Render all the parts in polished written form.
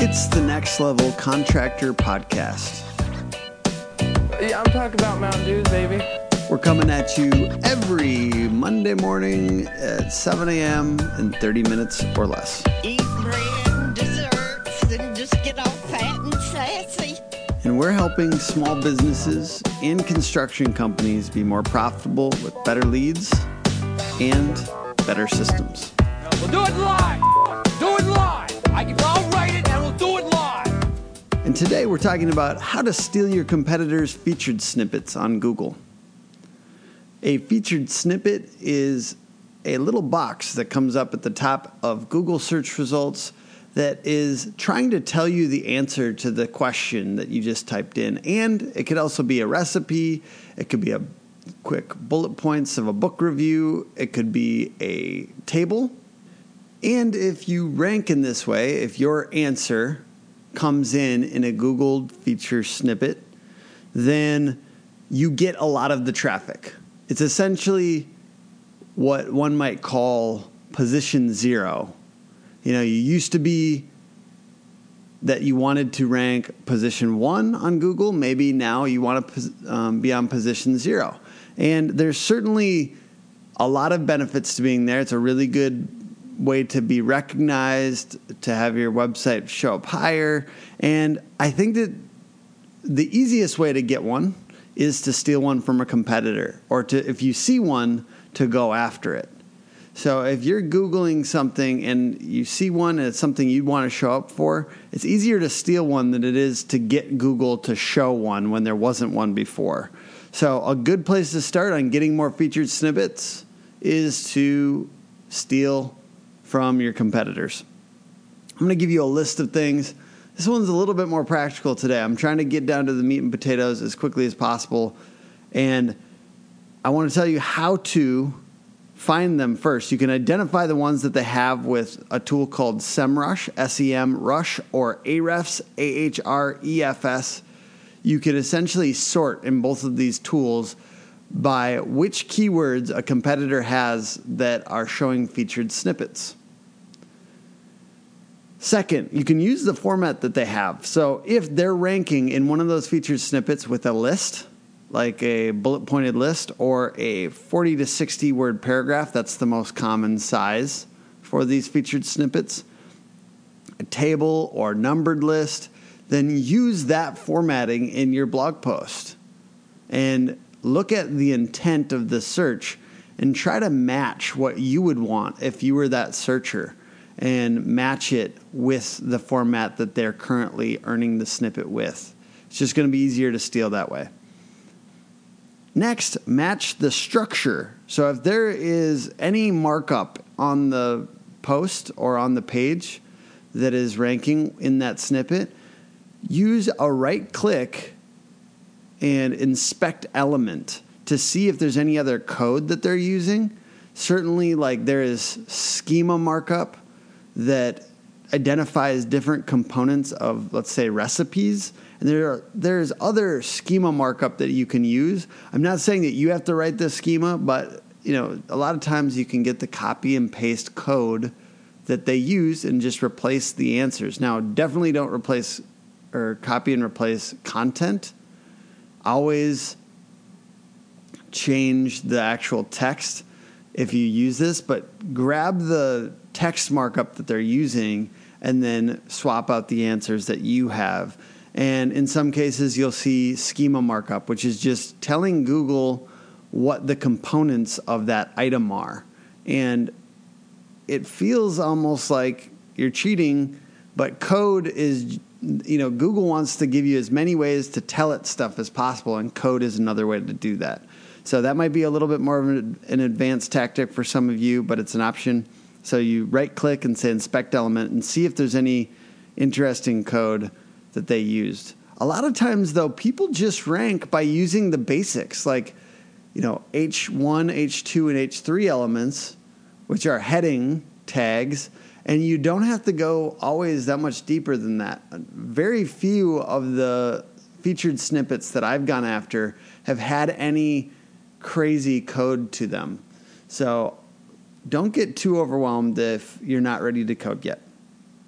It's the Next Level Contractor Podcast. Yeah, I'm talking about Mountain Dews, baby. We're coming at you every Monday morning at 7 a.m. in 30 minutes or less. Eat bread and desserts and just get all fat and sassy. And we're helping small businesses and construction companies be more profitable with better leads and better systems. We'll do it live. Do it live. I'll write it and we'll do it live. And today we're talking about how to steal your competitors' featured snippets on Google. A featured snippet is a little box that comes up at the top of Google search results that is trying to tell you the answer to the question that you just typed in. And it could also be a recipe. It could be a quick bullet points of a book review. It could be a table. And if you rank in this way, if your answer comes in a Google feature snippet, then you get a lot of the traffic. It's essentially what one might call position zero. You know, you used to be that you wanted to rank position 1 on Google. Maybe now you want to be on position 0. And there's certainly a lot of benefits to being there. It's a really good way to be recognized, to have your website show up higher. And I think that the easiest way to get one is to steal one from a competitor, or to, if you see one, to go after it. So if you're Googling something and you see one and it's something you'd want to show up for, it's easier to steal one than it is to get Google to show one when there wasn't one before. So a good place to start on getting more featured snippets is to steal from your competitors. I'm going to give you a list of things. This one's a little bit more practical today. I'm trying to get down to the meat and potatoes as quickly as possible. And I want to tell you how to find them first. You can identify the ones that they have with a tool called SEMrush, SEMrush, or Ahrefs, AHREFS. You can essentially sort in both of these tools by which keywords a competitor has that are showing featured snippets. Second, you can use the format that they have. So if they're ranking in one of those featured snippets with a list, like a bullet pointed list or a 40 to 60 word paragraph, that's the most common size for these featured snippets, a table or numbered list, then use that formatting in your blog post and look at the intent of the search and try to match what you would want if you were that searcher, and match it with the format that they're currently earning the snippet with. It's just going to be easier to steal that way. Next, match the structure. So if there is any markup on the post or on the page that is ranking in that snippet, use a right click and inspect element to see if there's any other code that they're using. Certainly, like there is schema markup that identifies different components of, let's say, recipes. And there's other schema markup that you can use. I'm not saying that you have to write this schema, but a lot of times you can get the copy and paste code that they use and just replace the answers. Now, definitely don't replace or copy and replace content. Always change the actual text if you use this, but grab the text markup that they're using and then swap out the answers that you have. And in some cases, you'll see schema markup, which is just telling Google what the components of that item are. And it feels almost like you're cheating, but code is, Google wants to give you as many ways to tell it stuff as possible, and code is another way to do that. So that might be a little bit more of an advanced tactic for some of you, but it's an option. So you right-click and say Inspect Element and see if there's any interesting code that they used. A lot of times, though, people just rank by using the basics, like H1, H2, and H3 elements, which are heading tags, and you don't have to go always that much deeper than that. Very few of the featured snippets that I've gone after have had any crazy code to them. So don't get too overwhelmed if you're not ready to code yet.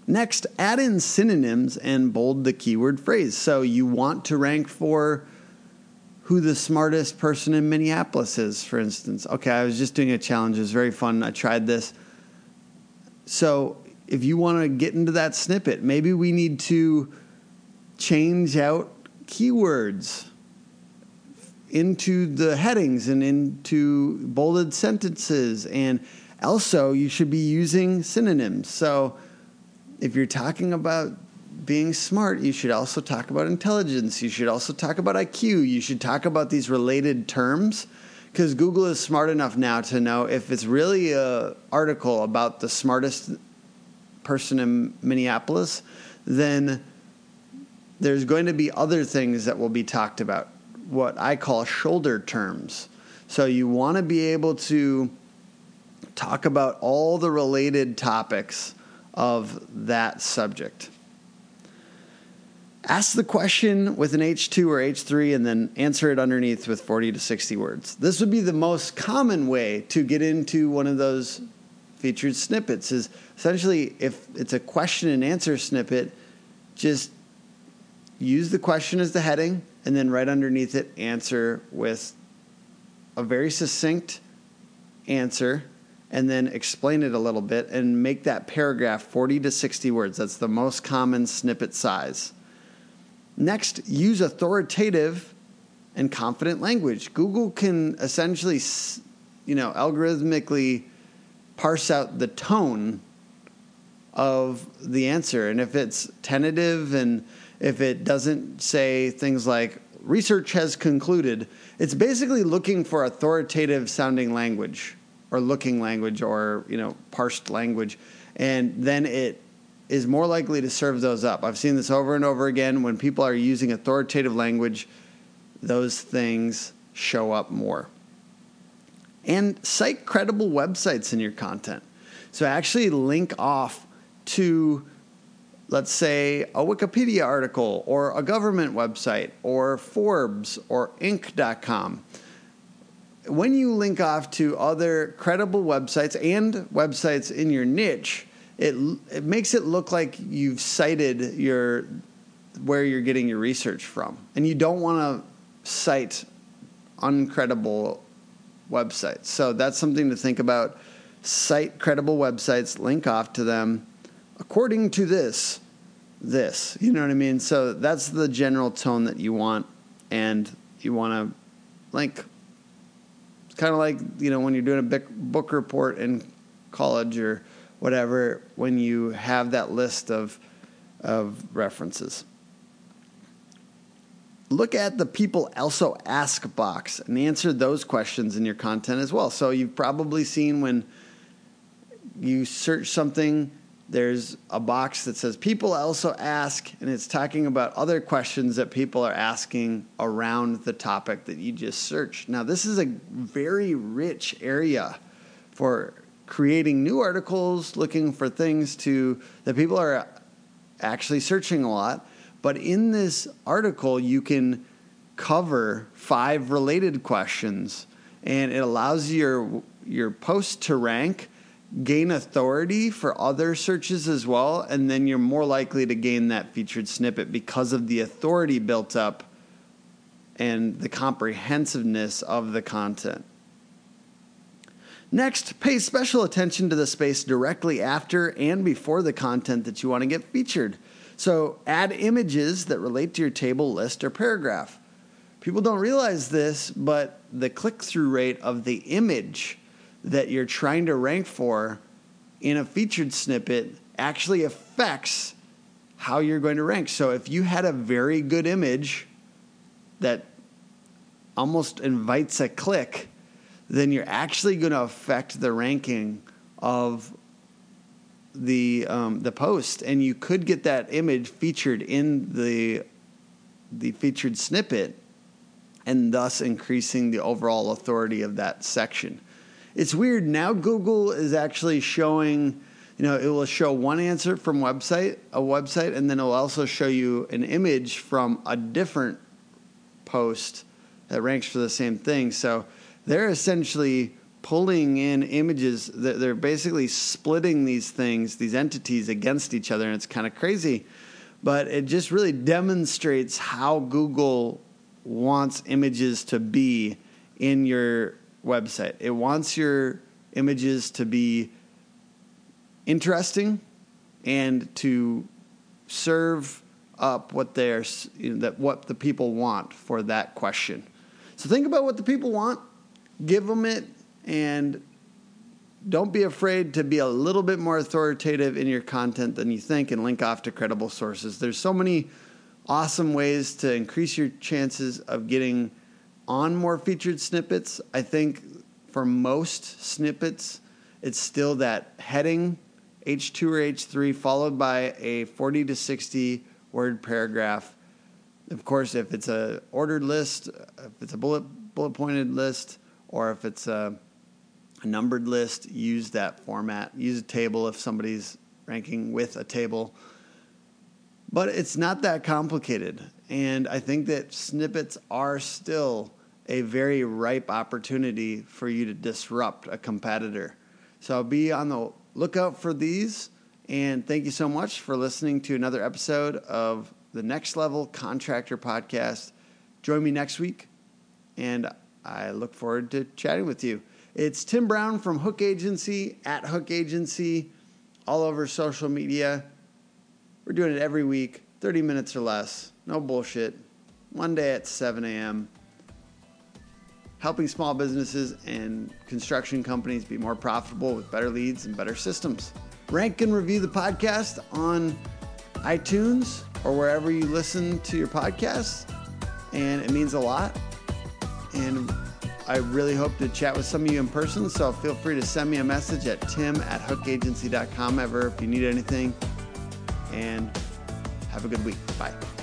Next, add in synonyms and bold the keyword phrase. So you want to rank for who the smartest person in Minneapolis is, for instance. Okay, I was just doing a challenge. It was very fun. I tried this. So if you want to get into that snippet, maybe we need to change out keywords into the headings and into bolded sentences. And also, you should be using synonyms. So if you're talking about being smart, you should also talk about intelligence. You should also talk about IQ. You should talk about these related terms, because Google is smart enough now to know if it's really an article about the smartest person in Minneapolis, then there's going to be other things that will be talked about, what I call shoulder terms. So you want to be able to talk about all the related topics of that subject. Ask the question with an H2 or H3 and then answer it underneath with 40 to 60 words. This would be the most common way to get into one of those featured snippets. Is essentially, if it's a question and answer snippet, just use the question as the heading and then right underneath it answer with a very succinct answer, and then explain it a little bit and make that paragraph 40 to 60 words. That's the most common snippet size. Next, use authoritative and confident language. Google can essentially, algorithmically parse out the tone of the answer. And if it's tentative and if it doesn't say things like research has concluded, it's basically looking for authoritative sounding language or looking language or, parsed language. And then it is more likely to serve those up. I've seen this over and over again. When people are using authoritative language, those things show up more. And cite credible websites in your content. So actually link off to, let's say, a Wikipedia article or a government website or Forbes or Inc.com. When you link off to other credible websites and websites in your niche, it makes it look like you've cited where you're getting your research from. And you don't want to cite uncredible websites. So that's something to think about. Cite credible websites, link off to them. According to this, you know what I mean? So that's the general tone that you want, and you want to link. It's kind of like, when you're doing a book report in college or whatever, when you have that list of references. Look at the people also ask box and answer those questions in your content as well. So you've probably seen when you search something, there's a box that says people also ask, and it's talking about other questions that people are asking around the topic that you just searched. Now, this is a very rich area for creating new articles, looking for things that people are actually searching a lot. But in this article, you can cover 5 related questions, and it allows your post to rank, gain authority for other searches as well, and then you're more likely to gain that featured snippet because of the authority built up and the comprehensiveness of the content. Next, pay special attention to the space directly after and before the content that you want to get featured. So add images that relate to your table, list, or paragraph. People don't realize this, but the click-through rate of the image that you're trying to rank for in a featured snippet actually affects how you're going to rank. So if you had a very good image that almost invites a click, then you're actually going to affect the ranking of the post, and you could get that image featured in the featured snippet, and thus increasing the overall authority of that section. It's weird. Now Google is actually showing, it will show one answer from a website, and then it will also show you an image from a different post that ranks for the same thing. So they're essentially pulling in images. They're basically splitting these things, these entities against each other, and it's kind of crazy. But it just really demonstrates how Google wants images to be in your website. It wants your images to be interesting and to serve up what what the people want for that question. So think about what the people want, give them it, and don't be afraid to be a little bit more authoritative in your content than you think and link off to credible sources. There's so many awesome ways to increase your chances of getting on more featured snippets. I think for most snippets, it's still that heading, H2 or H3, followed by a 40 to 60 word paragraph. Of course, if it's a ordered list, if it's a bullet pointed list, or if it's a numbered list, use that format. Use a table if somebody's ranking with a table. But it's not that complicated. And I think that snippets are still a very ripe opportunity for you to disrupt a competitor. So be on the lookout for these. And thank you so much for listening to another episode of the Next Level Contractor Podcast. Join me next week, and I look forward to chatting with you. It's Tim Brown from Hook Agency, at Hook Agency, all over social media. We're doing it every week, 30 minutes or less. No bullshit. Monday at 7 a.m. Helping small businesses and construction companies be more profitable with better leads and better systems. Rank and review the podcast on iTunes or wherever you listen to your podcasts, and it means a lot. And I really hope to chat with some of you in person, so feel free to send me a message at tim@hookagency.com if you need anything. And have a good week. Bye.